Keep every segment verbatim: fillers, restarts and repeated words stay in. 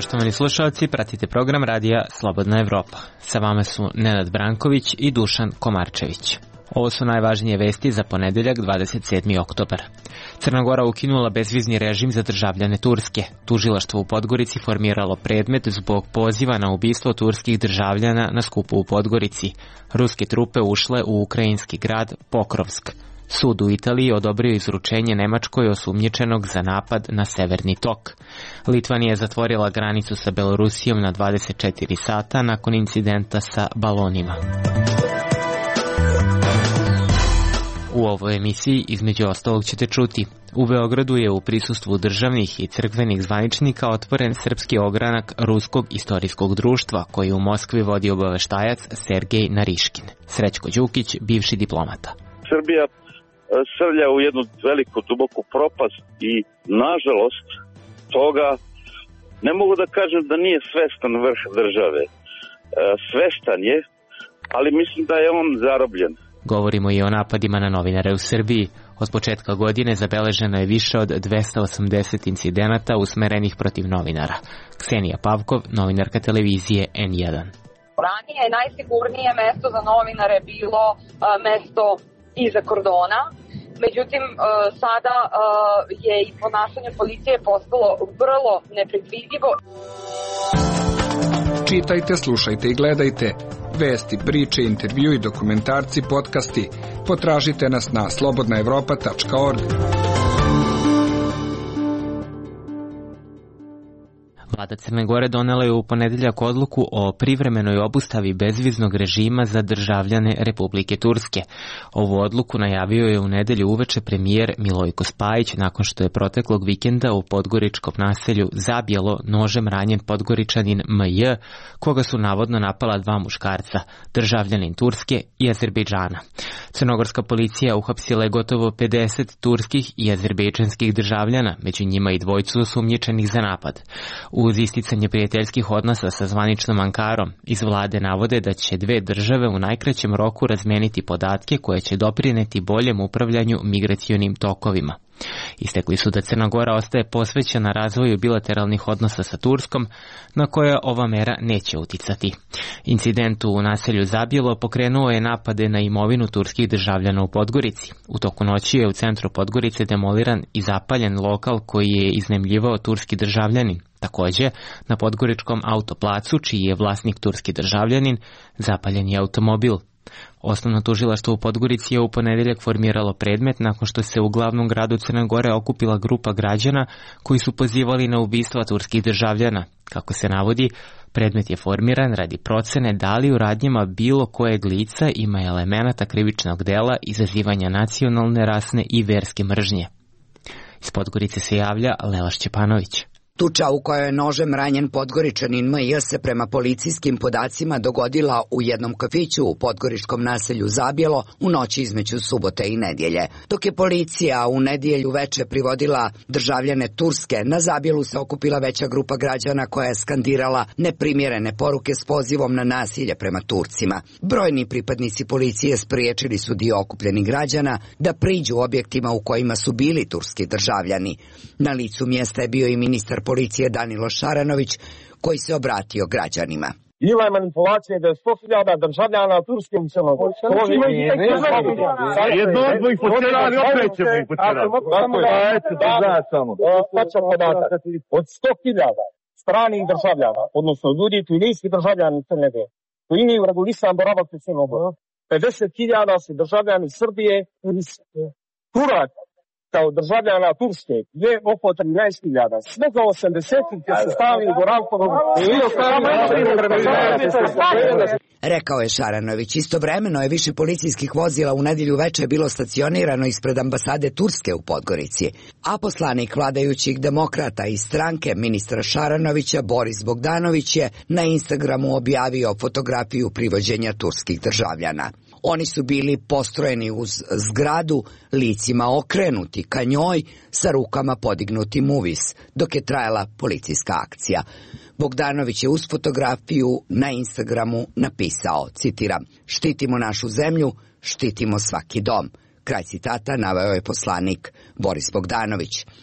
Poštovani slušalci, pratite program radija Slobodna Evropa. Sa vama su Nenad Branković i Dušan Komarčević. Ovo su najvažnije vesti za ponedeljak dvadeset sedmi oktobar. Crna Gora ukinula bezvizni režim za državljane Turske. Tužilaštvo u Podgorici formiralo predmet zbog poziva na ubistvo turskih državljana na skupu u Podgorici. Ruske trupe ušle u ukrajinski grad Pokrovsk. Sud u Italiji odobrio izručenje Nemačkoj osumnjičenog za napad na Severni tok. Litvanija je zatvorila granicu sa Belorusijom na dvadeset četiri sata nakon incidenta sa balonima. U ovoj emisiji između ostalog ćete čuti: u Beogradu je u prisustvu državnih i crkvenih zvaničnika otvoren srpski ogranak Ruskog istorijskog društva koji u Moskvi vodi obaveštajac Sergej Nariškin. Srećko Đukić, bivši diplomata. Srbija srlja u jednu veliku, duboku propast i, nažalost, toga ne mogu da kažem da nije svestan vrh države. Svestan je, ali mislim da je on zarobljen. Govorimo i o napadima na novinare u Srbiji. Od početka godine zabeleženo je više od dvesta osamdeset incidenata usmerenih protiv novinara. Ksenija Pavkov, novinarka televizije en jedan. Ranije je najsigurnije mesto za novinare bilo a, mesto iza kordona. Međutim, sada je i ponašanje policije postalo vrlo nepredvidivo. Čitajte, slušajte i gledajte vesti, priče, intervju i dokumentarci, podcasti. Potražite nas na slobodna evropa tačka org. Vlada Crne Gore donela je u ponedeljak odluku o privremenoj obustavi bezviznog režima za državljane Republike Turske. Ovu odluku najavio je u nedelju uveče premijer Milojko Spajić nakon što je proteklog vikenda u podgoričkom naselju Zabjelo nožem ranjen Podgoričanin em j, koga su navodno napala dva muškarca, državljanin Turske i Azerbejdžana. Crnogorska policija uhapsila je gotovo pedeset turskih i azerbejdžanskih državljana, među njima i dvojcu osumnjičenih za napad. Uz isticanje prijateljskih odnosa sa zvaničnom Ankarom, iz vlade navode da će dve države u najkraćem roku razmeniti podatke koje će doprineti boljem upravljanju migracionim tokovima. Istekli su da Crna Gora ostaje posvećena razvoju bilateralnih odnosa sa Turskom, na koje ova mera neće uticati. Incident u naselju Zabjelo pokrenuo je napade na imovinu turskih državljana u Podgorici. U toku noći je u centru Podgorice demoliran i zapaljen lokal koji je iznajmljivao turski državljanin. Takođe, na podgoričkom autoplacu, čiji je vlasnik turski državljanin, zapaljen je automobil. Osnovno tužilaštvo u Podgorici je u ponedeljak formiralo predmet nakon što se u glavnom gradu Crne Gore okupila grupa građana koji su pozivali na ubistva turskih državljana. Kako se navodi, predmet je formiran radi procene da li u radnjama bilo kojeg lica ima elemenata krivičnog dela izazivanja nacionalne, rasne i verske mržnje. Iz Podgorice se javlja Lela Šćepanović. Tuča u kojoj je nožem ranjen Podgoričanin em j se prema policijskim podacima dogodila u jednom kafiću u podgoričkom naselju Zabjelo u noći između subote i nedjelje. Dok je policija u nedjelju veče privodila državljane Turske, na Zabjelu se okupila veća grupa građana koja je skandirala neprimjerene poruke s pozivom na nasilje prema Turcima. Brojni pripadnici policije spriječili su dio okupljenih građana da priđu objektima u kojima su bili turski državljani. Na licu mjesta je bio i ministar policije Danilo Šaranović, koji se obratio građanima. Bila je manipulacija da je sto hiljada državljana Turske u Crnoj Gori. Jedno od mojih potjerali, opet ćemo ih potjerali. Tačan podatak. Od sto hiljada stranih državljana, odnosno ljudi koji nisu državljani Crne Gore, koji imaju regulisan boravak u Crnoj Gori, pedeset hiljada su državljani Srbije ili Turaka. Kao državljana Turske je oko trinaest hiljada. Svega osamdeset će se stavili boravkom i rekao je Šaranović. Istovremeno je više policijskih vozila u nedjelju veče bilo stacionirano ispred ambasade Turske u Podgorici, a poslanik vladajućih demokrata iz stranke ministra Šaranovića Boris Bogdanović je na Instagramu objavio fotografiju privođenja turskih državljana. Oni su bili postrojeni uz zgradu, licima okrenuti ka njoj, sa rukama podignutim uvis, dok je trajala policijska akcija. Bogdanović je uz fotografiju na Instagramu napisao, citiram, štitimo našu zemlju, štitimo svaki dom. Kraj citata naveo je poslanik Boris Bogdanović.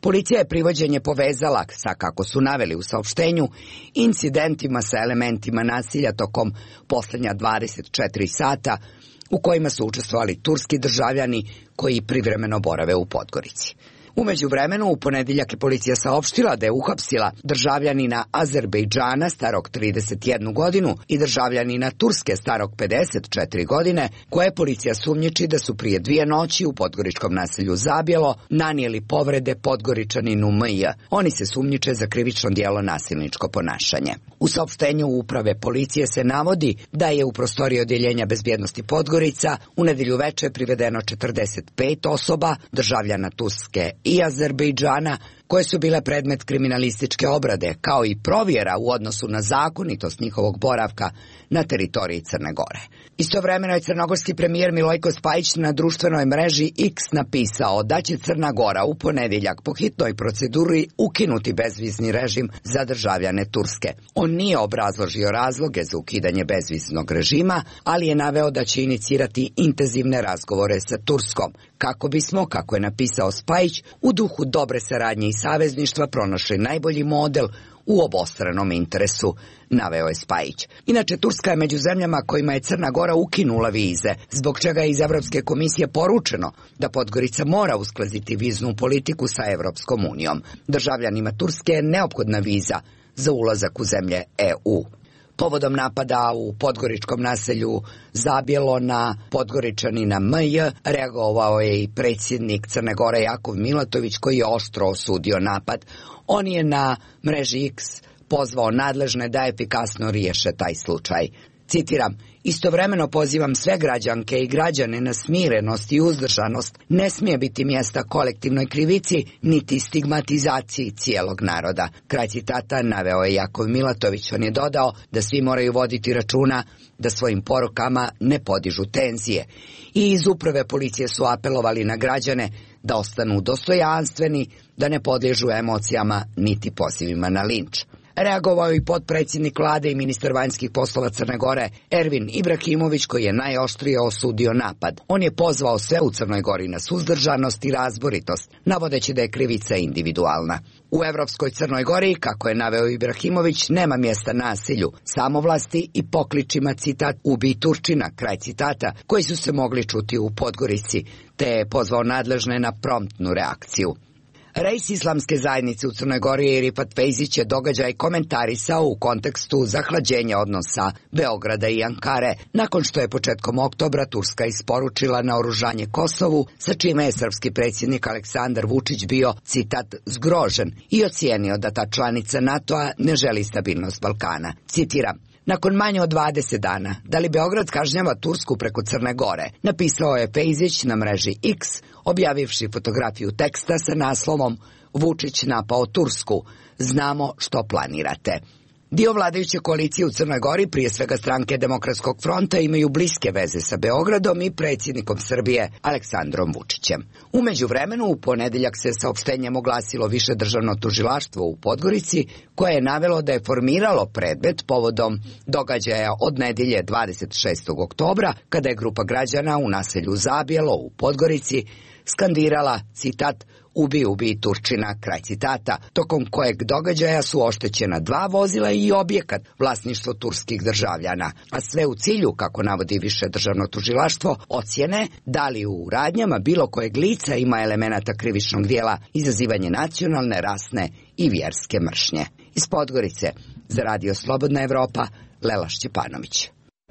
Policija je privođenje povezala sa, kako su naveli u saopštenju, incidentima sa elementima nasilja tokom poslednja dvadeset četiri sata u kojima su učestvovali turski državljani koji privremeno borave u Podgorici. U međuvremenu, u ponedeljak je policija saopštila da je uhapsila državljanina Azerbejdžana starog trideset jednu godinu i državljanina Turske starog pedeset četiri godine, koje policija sumnjiči da su prije dvije noći u podgoričkom naselju Zabjelo nanijeli povrede Podgoričaninu M J. Oni se sumnjiče za krivično djelo nasilničko ponašanje. U saopštenju uprave policije se navodi da je u prostoriji odjeljenja bezbjednosti Podgorica u nedelju veče privedeno četrdeset pet osoba, državljana Turske i Azerbejdžana, koje su bile predmet kriminalističke obrade, kao i provjera u odnosu na zakonitost njihovog boravka na teritoriji Crne Gore. Istovremeno je crnogorski premijer Milojko Spajić na društvenoj mreži X napisao da će Crna Gora u ponedeljak po hitnoj proceduri ukinuti bezvizni režim za državljane Turske. On nije obrazložio razloge za ukidanje bezviznog režima, ali je naveo da će inicirati intenzivne razgovore sa Turskom, kako bismo, kako je napisao Spajić, u duhu dobre saradnje i savezništva pronašli najbolji model u obostranom interesu, naveo je Spajić. Inače, Turska je među zemljama kojima je Crna Gora ukinula vize, zbog čega je iz Evropske komisije poručeno da Podgorica mora usklaziti viznu politiku sa Evropskom unijom. Državljanima Turske je neophodna viza za ulazak u zemlje E U. Povodom napada u podgoričkom naselju Zabjelo na Podgoričanina M J reagovao je i predsjednik Crne Gore Jakov Milatović, koji je oštro osudio napad. On je na mreži X pozvao nadležne da efikasno riješe taj slučaj. Citiram: "Istovremeno pozivam sve građanke i građane na smirenost i uzdržanost. Ne smije biti mjesta kolektivnoj krivici niti stigmatizaciji cijelog naroda." Kraj citata naveo je Jakov Milatović. On je dodao da svi moraju voditi računa da svojim porukama ne podižu tenzije. I iz uprave policije su apelovali na građane da ostanu dostojanstveni, da ne podliježu emocijama niti pozivima na linč. Reagovao i potpredsjednik vlade i ministar vanjskih poslova Crne Gore Ervin Ibrahimović, koji je najoštrije osudio napad. On je pozvao sve u Crnoj Gori na suzdržanost i razboritost, navodeći da je krivica individualna. U Evropskoj Crnoj Gori, kako je naveo Ibrahimović, nema mjesta nasilju, samovlasti i pokličima, citat, "Ubij Turčina", kraj citata, koji su se mogli čuti u Podgorici, te je pozvao nadležne na promptnu reakciju. Rejs islamske zajednice u Crnoj Gori Rifat Fejzić je događaj komentarisao u kontekstu zahlađenja odnosa Beograda i Ankare, nakon što je početkom oktobra Turska isporučila naoružanje Kosovu, sa čime je srpski predsjednik Aleksandar Vučić bio, citat, "zgrožen" i ocijenio da ta članica NATO-a ne želi stabilnost Balkana. Citiram: "Nakon manje od dvadeset dana, da li Beograd kažnjava Tursku preko Crne Gore?" napisao je Fejzić na mreži X, objavivši fotografiju teksta sa naslovom "Vučić napao Tursku, znamo što planirate." Dio vladajuće koalicije u Crnoj Gori, prije svega stranke Demokratskog fronta, imaju bliske veze sa Beogradom i predsjednikom Srbije Aleksandrom Vučićem. U međuvremenu, u ponedeljak se saopštenjem oglasilo više državno tužilaštvo u Podgorici, koje je navelo da je formiralo predmet povodom događaja od nedelje dvadeset šestog oktobra, kada je grupa građana u naselju Zabjelo u Podgorici skandirala, citat, "Ubi, ubi Turčina", kraj citata, tokom kojeg događaja su oštećena dva vozila i objekat vlasništvo turskih državljana, a sve u cilju, kako navodi više državno tužilaštvo, ocjene da li u radnjama bilo kojeg lica ima elemenata krivičnog dijela izazivanje nacionalne, rasne i vjerske mržnje. Iz Podgorice, za Radio Slobodna Evropa, Lela Šćepanović.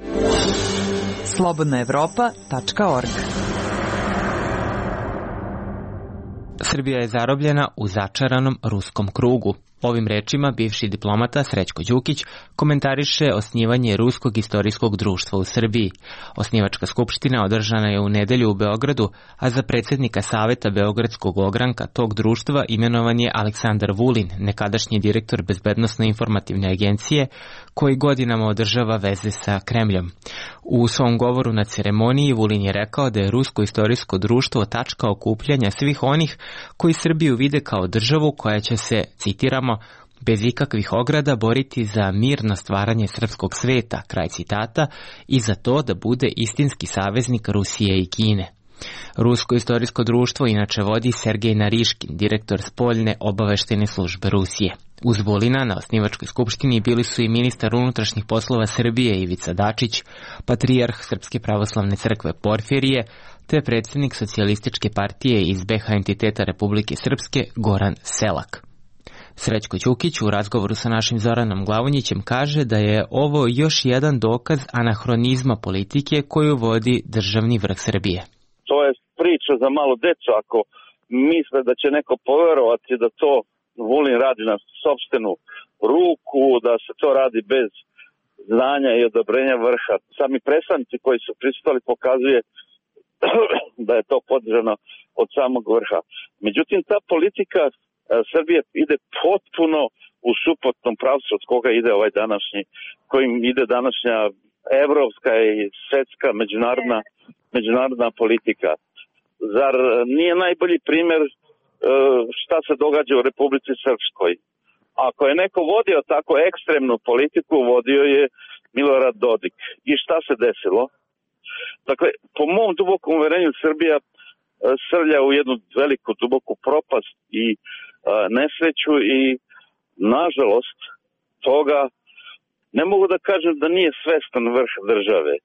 slobodna evropa tačka org. Srbija je zarobljena u začaranom ruskom krugu. Ovim rečima bivši diplomata Srećko Đukić komentariše osnivanje Ruskog istorijskog društva u Srbiji. Osnivačka skupština održana je u nedelju u Beogradu, a za predsjednika Saveta Beogradskog ogranka tog društva imenovan je Aleksandar Vulin, nekadašnji direktor Bezbednosno-informativne agencije, koji godinama održava veze sa Kremljom. U svom govoru na ceremoniji Vulin je rekao da je Rusko istorijsko društvo tačka okupljanja svih onih koji Srbiju vide kao državu koja će se, citiramo, bez ikakvih ograda boriti za mirno stvaranje srpskog sveta, kraj citata, i za to da bude istinski saveznik Rusije i Kine. Rusko istorijsko društvo inače vodi Sergej Nariškin, direktor spoljne obaveštene službe Rusije. Uz Vulina na osnivačkoj skupštini bili su i ministar unutrašnjih poslova Srbije Ivica Dačić, patrijarh Srpske pravoslavne crkve Porfirije, te predsjednik socijalističke partije iz be ha entiteta Republike Srpske Goran Selak. Srećko Ćukić u razgovoru sa našim Zoranom Glavonjićem kaže da je ovo još jedan dokaz anahronizma politike koju vodi državni vrh Srbije. To je priča za malo decu, ako misle da će neko poverovati da to Vulin radi na sopstvenu ruku, da se to radi bez znanja i odobrenja vrha. Sami predstavnici koji su pristali pokazuje da je to podržano od samog vrha. Međutim, ta politika Srbije ide potpuno u suprotnom pravcu od koga ide ovaj današnji, kojim ide današnja evropska i svetska međunarodna, međunarodna politika. Zar nije najbolji primjer šta se događa u Republici Srpskoj? Ako je neko vodio tako ekstremnu politiku, vodio je Milorad Dodik. I šta se desilo? Dakle, po mom dubokom uverenju Srbija srlja u jednu veliku duboku propast i a, nesreću i nažalost toga ne mogu da kažem da nije svestan vrh države. A,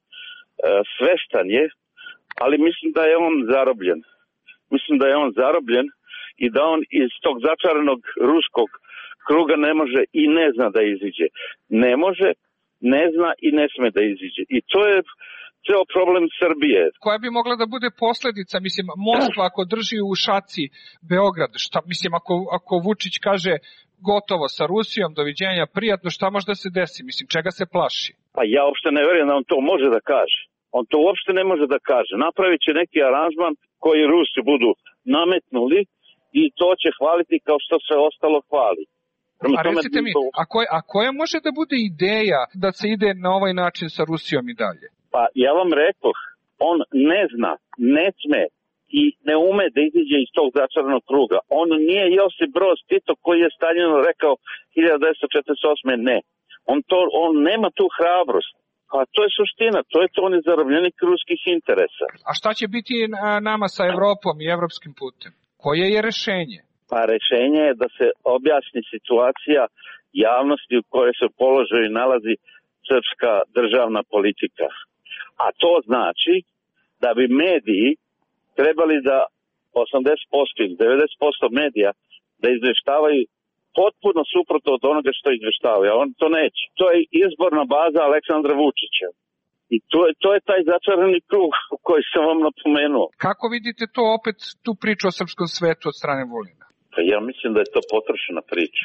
svestan je, ali mislim da je on zarobljen. Mislim da je on zarobljen i da on iz tog začaranog ruskog kruga ne može i ne zna da iziđe. Ne može, ne zna i ne sme da iziđe. I to je ceo problem Srbije. Koja bi mogla da bude posljedica, mislim, Moskva ako drži u šaci Beograd, šta, mislim, ako, ako Vučić kaže gotovo sa Rusijom, doviđenja, prijatno, šta može da se desi, mislim, čega se plaši? Pa ja uopšte ne verujem da on to može da kaže. On to uopšte ne može da kaže. Napravit će neki aranžman koji Rusi budu nametnuli i to će hvaliti kao što sve ostalo hvali. Prema a recite mi, a koja, a koja može da bude ideja da se ide na ovaj način sa Rusijom i dalje? Pa ja vam rekoh, on ne zna, ne sme i ne ume da iziđe iz tog začaranog kruga. On nije Josip Broz Tito koji je Staljinu rekao hiljadu devetsto četrdeset osme ne. On, to, on nema tu hrabrost. A to je suština, to je to on je zarobljenik ruskih interesa. A šta će biti nama sa Evropom i evropskim putem? Koje je rešenje? Pa rešenje je da se objasni situacija javnosti u kojoj se položaju nalazi srpska državna politika. A to znači da bi mediji trebali da osamdeset posto ili devedeset posto medija da izveštavaju potpuno suprotno od onoga što izveštavaju, a on to neće. To je izborna baza Aleksandra Vučića. I to je, to je taj začarani krug koji sam vam napomenuo. Kako vidite to opet, tu priču o srpskom svetu od strane Vulina? Pa ja mislim da je to potrošena priča.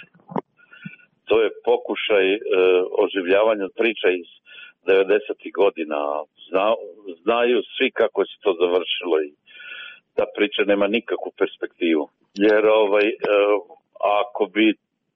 To je pokušaj e, oživljavanja priča iz devedesetih godina. Zna, znaju svi kako se to završilo i ta priča nema nikakvu perspektivu. Jer ovaj, e, ako bi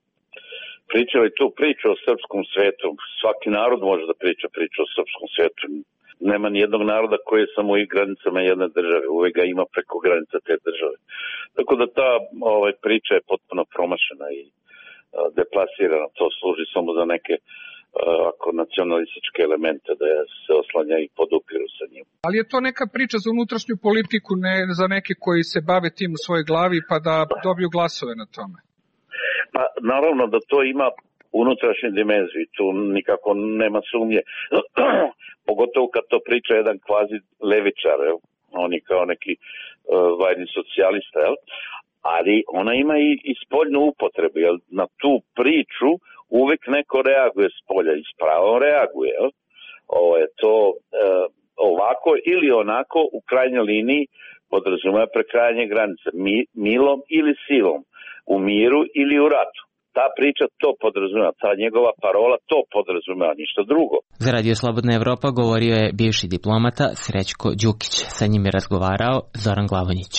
pričali tu priču o srpskom svetu, svaki narod može da priča priču o srpskom svetu. Nema ni jednog naroda koji je samo u granicama jedne države. Uvek ga ima preko granica te države. Tako da ta ovaj, priča je potpuno promašena i a, deplasirana. To služi samo za neke a, ako nacionalističke elemente da se oslanja i podupiru sa njim. Ali je to neka priča za unutrašnju politiku, ne za neke koji se bave tim u svojoj glavi pa da dobiju glasove na tome? Pa naravno da to ima unutrašnju dimenziju, tu nikako nema sumnje. Pogotovo kad to priča jedan kvazi levičar, jel? On je kao neki uh, vajni socijalista, jel? Ali ona ima i, i spoljnu upotrebu, jel? Na tu priču uvek neko reaguje s polja i s pravom reaguje, jel? Ovo je to uh, ovako ili onako u krajnjoj liniji podrazumeva prekrajanje granice, Mi, milom ili silom, u miru ili u ratu. Ta priča to podrazumeva, ta njegova parola to podrazumeva, ništa drugo. Za Radio Slobodna Evropa govorio je bivši diplomata Srećko Đukić. Sa njim je razgovarao Zoran Glavonjić.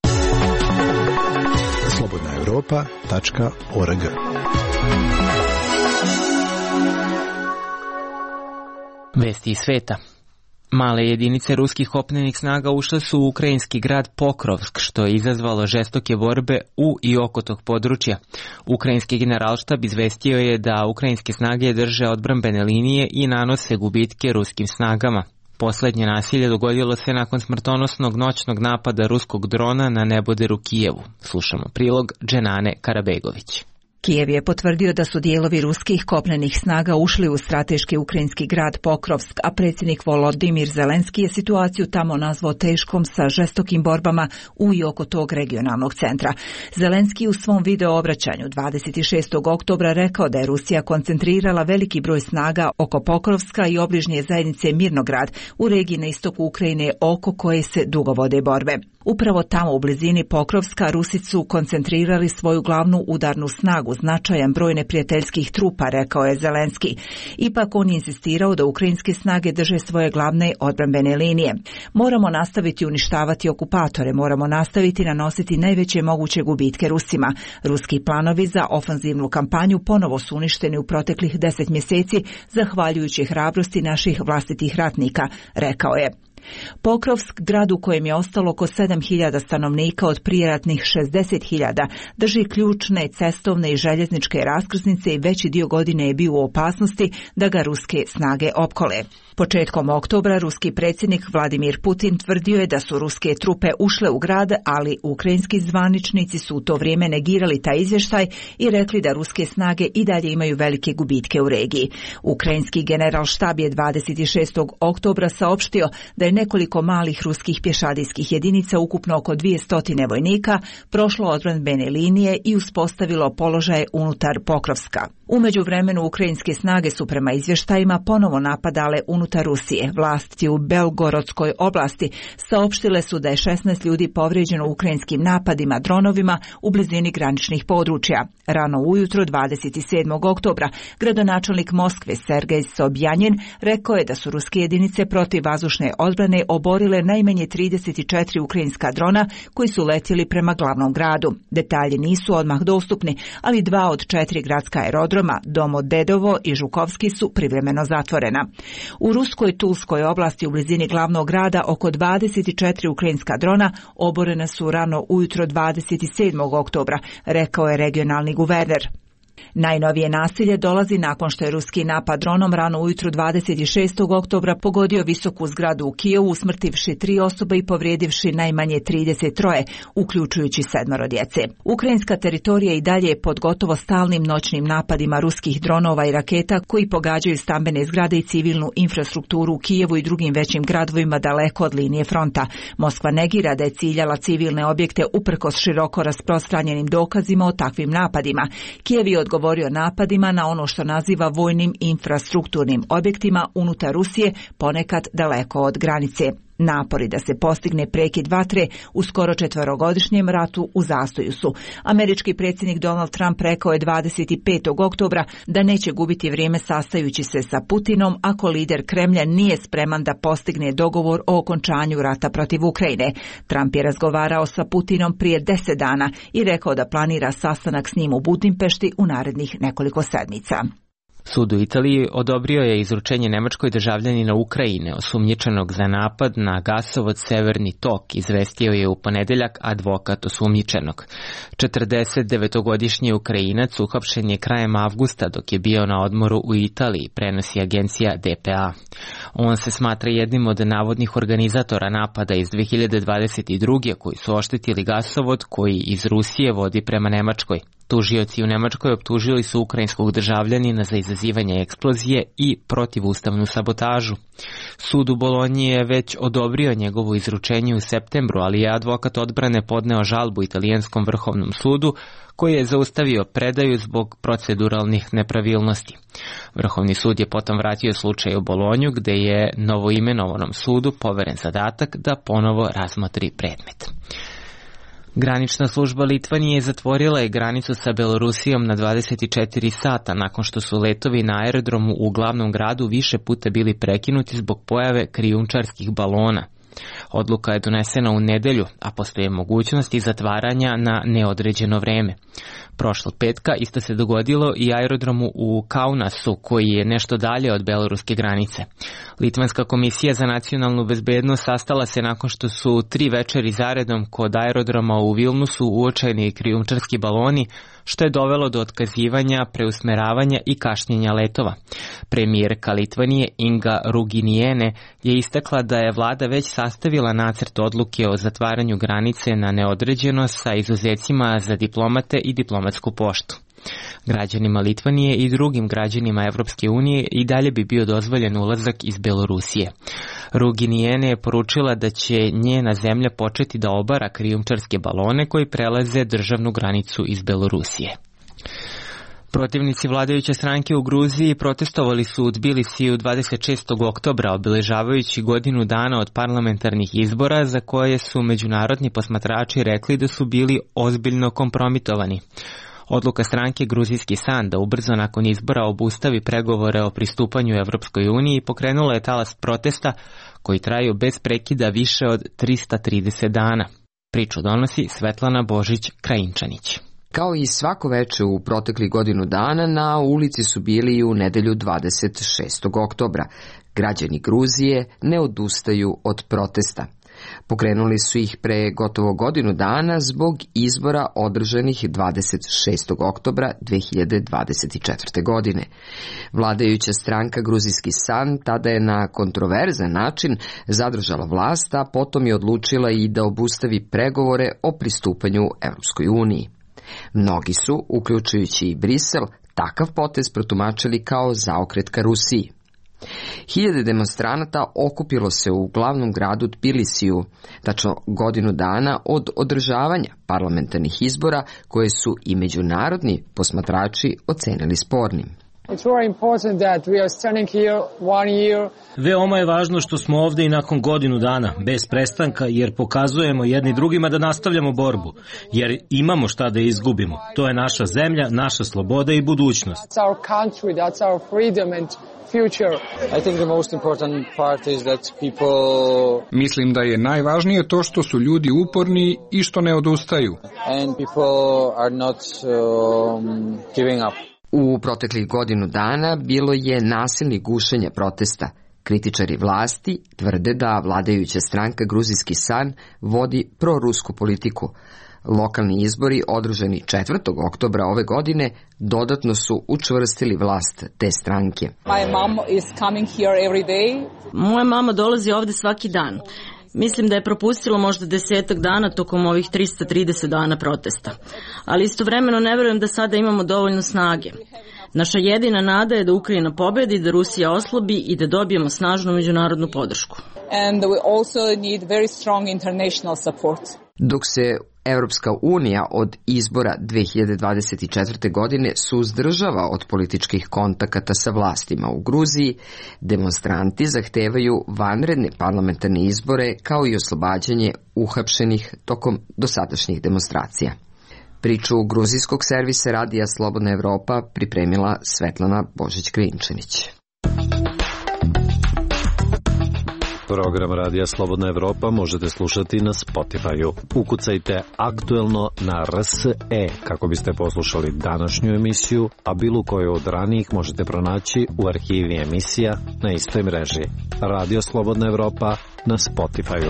slobodna evropa tačka org Vesti iz sveta. Male jedinice ruskih kopnenih snaga ušle su u ukrajinski grad Pokrovsk, što je izazvalo žestoke borbe u i oko tog područja. Ukrajinski generalštab izvestio je da ukrajinske snage drže odbrambene linije i nanose gubitke ruskim snagama. Poslednje nasilje dogodilo se nakon smrtonosnog noćnog napada ruskog drona na neboder u Kijevu. Slušamo prilog Dženane Karabegović. Kijev je potvrdio da su dijelovi ruskih kopnenih snaga ušli u strateški ukrajinski grad Pokrovsk, a predsjednik Volodimir Zelenski je situaciju tamo nazvao teškom sa žestokim borbama u i oko tog regionalnog centra. Zelenski u svom video obraćanju dvadeset šestog oktobra rekao da je Rusija koncentrirala veliki broj snaga oko Pokrovska i obližnje zajednice Mirnograd u regiji na istoku Ukrajine oko koje se dugo vode borbe. Upravo tamo u blizini Pokrovska Rusi su koncentrirali svoju glavnu udarnu snagu, značajan broj neprijateljskih trupa, rekao je Zelenski. Ipak on je insistirao da ukrajinske snage drže svoje glavne odbrambene linije. Moramo nastaviti uništavati okupatore, moramo nastaviti nanositi najveće moguće gubitke Rusima. Ruski planovi za ofanzivnu kampanju ponovo su uništeni u proteklih deset mjeseci, zahvaljujući hrabrosti naših vlastitih ratnika, rekao je. Pokrovsk, grad u kojem je ostalo oko sedam hiljada stanovnika od prijeratnih šezdeset hiljada, drži ključne cestovne i željezničke raskrsnice i veći dio godine je bio u opasnosti da ga ruske snage opkole. Početkom oktobra ruski predsjednik Vladimir Putin tvrdio je da su ruske trupe ušle u grad, ali ukrajinski zvaničnici su u to vrijeme negirali taj izvještaj i rekli da ruske snage i dalje imaju velike gubitke u regiji. Ukrajinski generalštab je dvadeset šestog oktobra saopštio da je nekoliko malih ruskih pješadijskih jedinica, ukupno oko dvjesto vojnika, prošlo odbrambene linije i uspostavilo položaje unutar Pokrovska. U međuvremenu ukrajinske snage su prema izvještajima ponovo napadale unutar Rusije. Vlasti u Belgorodskoj oblasti saopštile su da je šesnaest ljudi povrijeđeno ukrajinskim napadima dronovima u blizini graničnih područja. Rano ujutro dvadeset sedmog oktobra gradonačelnik Moskve Sergej Sobjanin rekao je da su ruske jedinice protivvazdušne odbrane oborile najmanje trideset četiri ukrajinska drona koji su letjeli prema glavnom gradu. Detalji nisu odmah dostupni, ali dva od četiri gradska aerodroma, Domodedovo i Žukovski, su privremeno zatvorena. U ruskoj Tulskoj oblasti u blizini glavnog grada oko dvadeset četiri ukrajinska drona oborena su rano ujutro dvadeset sedmog oktobra, rekao je regionalni guverner. Najnovije nasilje dolazi nakon što je ruski napad dronom rano ujutro dvadeset šestog oktobra pogodio visoku zgradu u Kijevu, usmrtivši tri osobe i povrijedivši najmanje trideset tri, uključujući sedmoro djece. Ukrajinska teritorija i dalje je pod gotovo stalnim noćnim napadima ruskih dronova i raketa koji pogađaju stambene zgrade i civilnu infrastrukturu u Kijevu i drugim većim gradovima daleko od linije fronta. Moskva negira da je ciljala civilne objekte uprkos široko rasprostranjenim dokazima o takvim napadima. Kijev je odgovorio napadima na ono što naziva vojnim infrastrukturnim objektima unutar Rusije, ponekad daleko od granice. Napori da se postigne prekid vatre u skoro četverogodišnjem ratu u zastoju su. Američki predsjednik Donald Trump rekao je dvadeset petog oktobra da neće gubiti vrijeme sastajući se sa Putinom ako lider Kremlja nije spreman da postigne dogovor o okončanju rata protiv Ukrajine. Trump je razgovarao sa Putinom prije deset dana i rekao da planira sastanak s njim u Budimpešti u narednih nekoliko sedmica. Sud u Italiji odobrio je izručenje nemačkoj državljanina Ukrajine, osumnjičenog za napad na gasovod Severni tok, izvestio je u ponedeljak advokat osumnjičenog. četrdesetdevetogodišnji Ukrajinac uhapšen je krajem avgusta dok je bio na odmoru u Italiji, prenosi agencija D P A. On se smatra jednim od navodnih organizatora napada iz dve hiljade dvadeset druge koji su oštetili gasovod koji iz Rusije vodi prema Nemačkoj. Tužioci u Nemačkoj optužili su ukrajinskog državljanina za izazivanje eksplozije i protivustavnu sabotažu. Sud u Bolonji je već odobrio njegovo izručenje u septembru, ali je advokat odbrane podneo žalbu italijanskom vrhovnom sudu koji je zaustavio predaju zbog proceduralnih nepravilnosti. Vrhovni sud je potom vratio slučaj u Bolonju gde je novoimenovanom sudu poveren zadatak da ponovo razmotri predmet. Granična služba Litvanije zatvorila je granicu sa Belorusijom na dvadeset četiri sata nakon što su letovi na aerodromu u glavnom gradu više puta bili prekinuti zbog pojave krijumčarskih balona. Odluka je donesena u nedelju, a postoje mogućnosti zatvaranja na neodređeno vreme. Prošlog petka isto se dogodilo i aerodromu u Kaunasu, koji je nešto dalje od beloruske granice. Litvanska komisija za nacionalnu bezbednost sastala se nakon što su tri večeri zaredom kod aerodroma u Vilnusu uočeni krijumčarski baloni, što je dovelo do otkazivanja, preusmeravanja i kašnjenja letova. Premijerka Litvanije Inga Ruginijene je istakla da je vlada već sastavila nacrt odluke o zatvaranju granice na neodređeno sa izuzecima za diplomate i diplomatsku poštu. Građanima Litvanije i drugim građanima Evropske unije i dalje bi bio dozvoljen ulazak iz Belorusije. Ruginijene je poručila da će njena zemlja početi da obara krijumčarske balone koji prelaze državnu granicu iz Belorusije. Protivnici vladajuće stranke u Gruziji protestovali su u Tbilisiju dvadeset šestog oktobra, obeležavajući godinu dana od parlamentarnih izbora za koje su međunarodni posmatrači rekli da su bili ozbiljno kompromitovani. Odluka stranke Gruzijski san da ubrzo nakon izbora obustavi pregovore o pristupanju Evropskoj uniji pokrenula je talas protesta koji traju bez prekida više od trista trideset dana. Priču donosi Svetlana Božić-Krajinčanić. Kao i svako veče u proteklih godinu dana, na ulici su bili i u nedelju dvadeset šestog oktobra. Građani Gruzije ne odustaju od protesta. Pokrenuli su ih pre gotovo godinu dana zbog izbora održanih dvadeset šestog oktobra dve hiljade dvadeset četvrte. godine. Vladajuća stranka Gruzijski san tada je na kontroverzan način zadržala vlast, a potom je odlučila i da obustavi pregovore o pristupanju Evropskoj uniji. Mnogi su, uključujući i Brisel, takav potez protumačili kao zaokret ka Rusiji. Hiljade demonstranata okupilo se u glavnom gradu Tbilisiju, tačno godinu dana od održavanja parlamentarnih izbora koje su i međunarodni posmatrači ocenili spornim. Veoma je važno što smo ovde i nakon godinu dana, bez prestanka, jer pokazujemo jedni drugima da nastavljamo borbu, jer imamo šta da izgubimo. To je naša zemlja, naša sloboda i budućnost. Mislim da je najvažnije to što su ljudi uporni i što ne odustaju. U proteklih godinu dana bilo je nasilnih gušenja protesta. Kritičari vlasti tvrde da vladajuća stranka Gruzijski san vodi prorusku politiku. Lokalni izbori održani četvrtog oktobra ove godine dodatno su učvrstili vlast te stranke. Moja mama dolazi ovde svaki dan. Mislim da je propustilo možda desetak dana tokom ovih trista trideset dana protesta. Ali istovremeno ne verujem da sada imamo dovoljno snage. Naša jedina nada je da Ukrajina pobedi, da Rusija oslabi i da dobijemo snažnu međunarodnu podršku. Dok se Evropska unija od izbora dve hiljade dvadeset četvrte. godine suzdržava od političkih kontakata sa vlastima u Gruziji, demonstranti zahtevaju vanredne parlamentarne izbore kao i oslobađanje uhapšenih tokom dosadašnjih demonstracija. Priču gruzijskog servisa radija Slobodna Evropa pripremila Svetlana Božić-Krajinčanić. Program Radija Slobodna Evropa možete slušati na Spotify-u. Ukucajte aktuelno na R S E kako biste poslušali današnju emisiju, a bilo koju od ranijih možete pronaći u arhivi emisija na istoj mreži. Radio Slobodna Evropa na Spotify-u.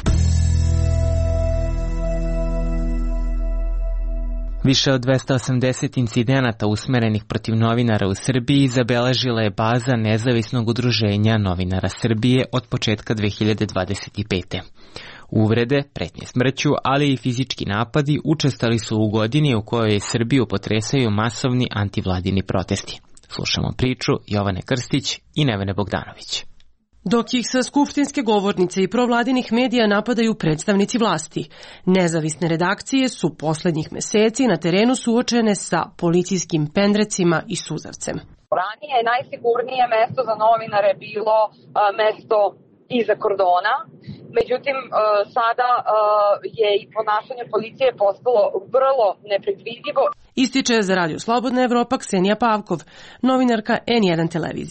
Više od dvesta osamdeset incidenata usmerenih protiv novinara u Srbiji zabeležila je baza nezavisnog udruženja novinara Srbije od početka dve hiljade dvadeset pete. Uvrede, pretnje smrću, ali i fizički napadi učestali su u godini u kojoj Srbiju potresaju masovni antivladini protesti. Slušamo priču Jovane Krstić i Nevene Bogdanović. Dok ih sa skupštinske govornice i provladinih medija napadaju predstavnici vlasti, nezavisne redakcije su poslednjih meseci na terenu suočene sa policijskim pendrecima i suzavcem. Ranije najsigurnije mesto za novinare bilo a, mesto iza kordona, međutim a, sada a, je i ponašanje policije postalo vrlo nepredvidivo. Ističe za Radio Slobodna Evropa Ksenija Pavkov, novinarka N jedan televizije.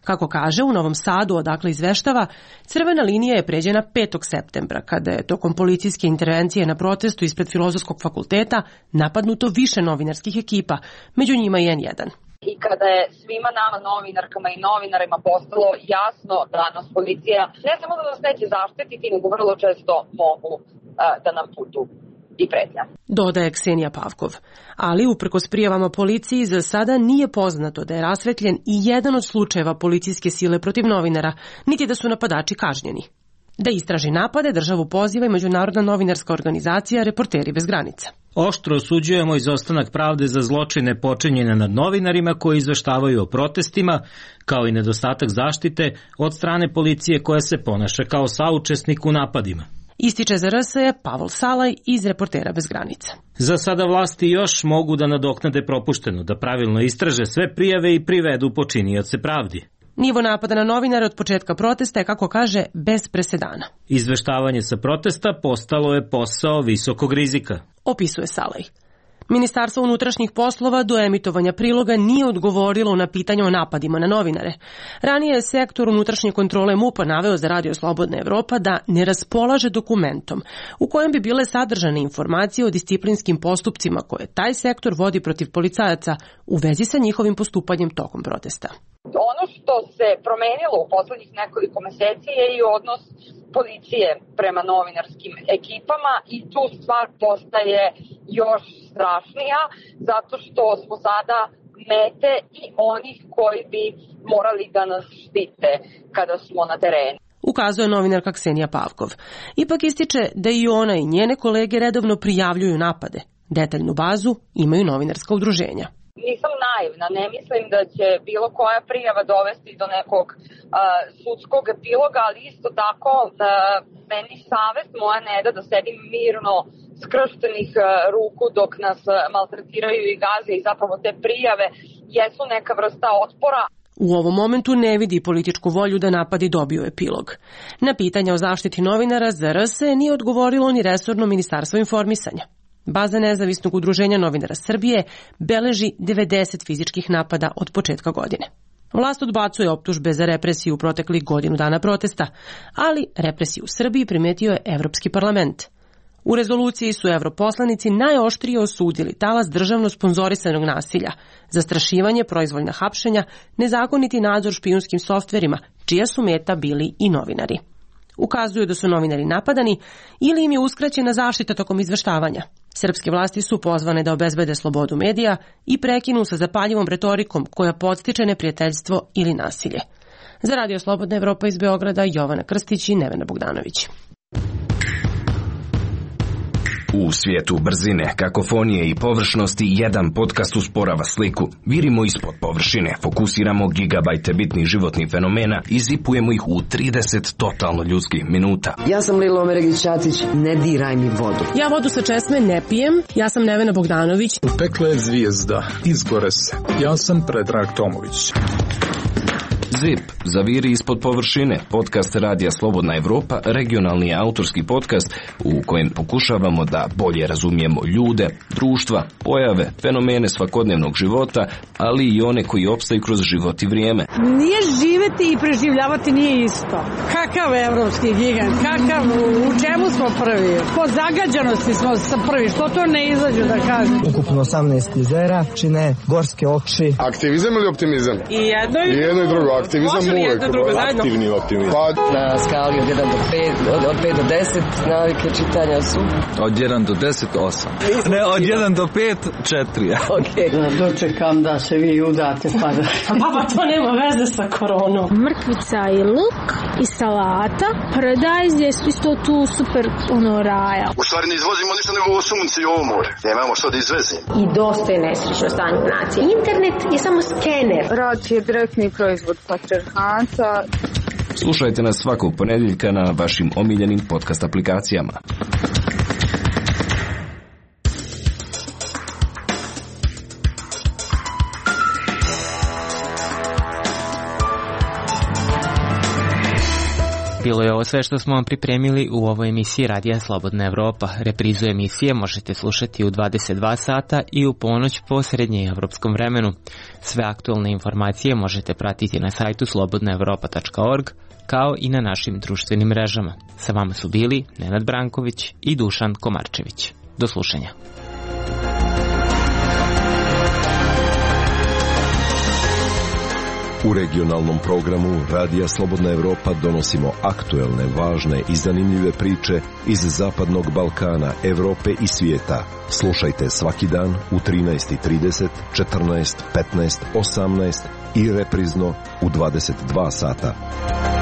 Kako kaže, u Novom Sadu, odakle izveštava, crvena linija je pređena petog septembra, kada je tokom policijske intervencije na protestu ispred Filozofskog fakulteta napadnuto više novinarskih ekipa, među njima i en jedan. I kada je svima nama novinarkama i novinarima postalo jasno da nas policija ne samo da nas neće zaštititi, nego vrlo često mogu uh, da nam budu i pretnja. Dodaje Ksenija Pavkov. Ali uprkos prijavama policiji za sada nije poznato da je rasvetljen i jedan od slučajeva policijske sile protiv novinara, niti da su napadači kažnjeni. Da istraži napade državu poziva i Međunarodna novinarska organizacija Reporteri bez granica. Oštro osuđujemo izostanak pravde za zločine počinjene nad novinarima koji izveštavaju o protestima, kao i nedostatak zaštite od strane policije koja se ponaša kao saučesnik u napadima. Ističe za R S E Pavel Salaj iz Reportera bez granica. Za sada vlasti još mogu da nadoknade propušteno, da pravilno istraže sve prijave i privedu počinioce pravdi. Nivo napada na novinare od početka protesta je, kako kaže, bez presedana. Izveštavanje sa protesta postalo je posao visokog rizika, opisuje Salaj. Ministarstvo unutrašnjih poslova do emitovanja priloga nije odgovorilo na pitanje o napadima na novinare. Ranije je sektor unutrašnje kontrole M U P-a naveo za Radio Slobodna Evropa da ne raspolaže dokumentom u kojem bi bile sadržane informacije o disciplinskim postupcima koje taj sektor vodi protiv policajaca u vezi sa njihovim postupanjem tokom protesta. Ono što se promenilo u poslednjih nekoliko meseci je i odnos policije prema novinarskim ekipama i tu stvar postaje još strašnija zato što smo sada mete i onih koji bi morali da nas štite kada smo na terenu. Ukazuje novinarka Ksenija Pavkov. Ipak ističe da i ona i njene kolege redovno prijavljuju napade. Detaljnu bazu imaju novinarska udruženja. Nisam naivna, ne mislim da će bilo koja prijava dovesti do nekog uh, sudskog epiloga, ali isto tako uh, meni savest moja ne da da sedim mirno skrštenih uh, ruku dok nas uh, maltretiraju i gaze i zapravo te prijave jesu neka vrsta otpora. U ovom momentu ne vidi političku volju da napadi dobiju epilog. Na pitanja o zaštiti novinara za R S E nije odgovorilo ni resorno ministarstvo informisanja. Baza nezavisnog udruženja novinara Srbije beleži devedeset fizičkih napada od početka godine. Vlast odbacuje optužbe za represiju u proteklih godinu dana protesta, ali represiju u Srbiji primetio je Evropski parlament. U rezoluciji su evroposlanici najoštrije osudili talas državno sponzorisanog nasilja, zastrašivanje, proizvoljna hapšenja, nezakoniti nadzor špijunskim softverima, čija su meta bili i novinari. Ukazuju da su novinari napadani ili im je uskraćena zaštita tokom izveštavanja. Srpske vlasti su pozvane da obezbede slobodu medija i prekinu sa zapaljivom retorikom koja podstiče neprijateljstvo ili nasilje. Za Radio Slobodna Evropa iz Beograda, Jovana Krstić i Nevena Bogdanović. U svijetu brzine, kakofonije i površnosti jedan podcast usporava sliku. Virimo ispod površine, fokusiramo gigabajte bitnih životnih fenomena i zipujemo ih u trideset totalno ljudskih minuta. Ja sam Lilo Omeregić-Ćatić, ne diraj mi vodu. Ja vodu sa česme ne pijem, ja sam Nevena Bogdanović. U pekle je zvijezda, izgore se. Ja sam Predrag Tomović. Zip, zaviri ispod površine, podcast Radija Slobodna Evropa, regionalni autorski podcast u kojem pokušavamo da bolje razumijemo ljude, društva, pojave, fenomene svakodnevnog života, ali i one koji opstaju kroz život i vrijeme. Nije živeti i preživljavati nije isto. Kakav evropski gigant, kakav, u čemu smo prvi? Po zagađenosti smo prvi, što to ne izađu da kažem? Ukupno osamnaest jezera, čine gorske oči. Aktivizam ili optimizam? I jedno i, I jedno i drugo. Aktivizam uvek. Aktivni optimizam. Pa na skali od jedan do pet, od, od pet do deset, navike čitanja su? Od jedan do deset, osam. Ne, od jedan do pet, četiri. Okej. Okay. Dočekam da se vi udate pa da... Baba, to nema veze sa koronom. Mrkvica i luk i salata. Paradajz je isto tu super ono raja. U stvari ne izvozimo ništa nego ovo sunce i ovo more. Nemamo što da izvezimo. I dosta je nesrećno stanje nacije. Internet je samo skener. Rad je direktni proizvod patrijarhata. Slušajte nas svakog ponedjeljka na vašim omiljenim podcast aplikacijama. Bilo je ovo sve što smo vam pripremili u ovoj emisiji Radija Slobodna Evropa. Reprizu emisije možete slušati u dvadeset dva sata i u ponoć po srednjeevropskom vremenu. Sve aktualne informacije možete pratiti na sajtu slobodna evropa tačka org, kao i na našim društvenim mrežama. Sa vama su bili Nenad Branković i Dušan Komarčević. Do slušanja. U regionalnom programu Radija Slobodna Evropa donosimo aktuelne, važne i zanimljive priče iz Zapadnog Balkana, Evrope i svijeta. Slušajte svaki dan u trinaest i trideset, četrnaest, petnaest, osamnaest i reprizno u dvadeset dva sata.